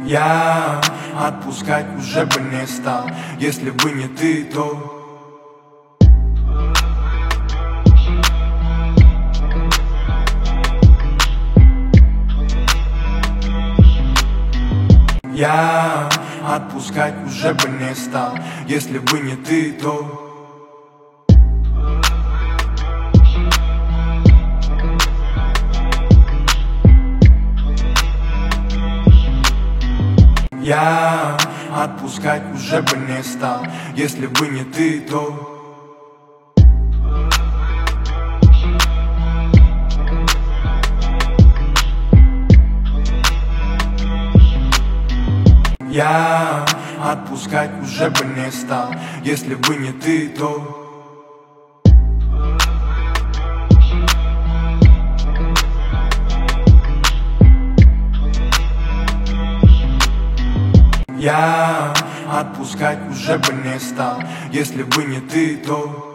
Я отпускать уже бы не стал, если бы не ты, то я отпускать уже бы не стал, если бы не ты, то я отпускать уже бы не стал, если бы не ты, то я отпускать уже бы не стал, если бы не ты, то я отпускать уже бы не стал, если бы не ты, то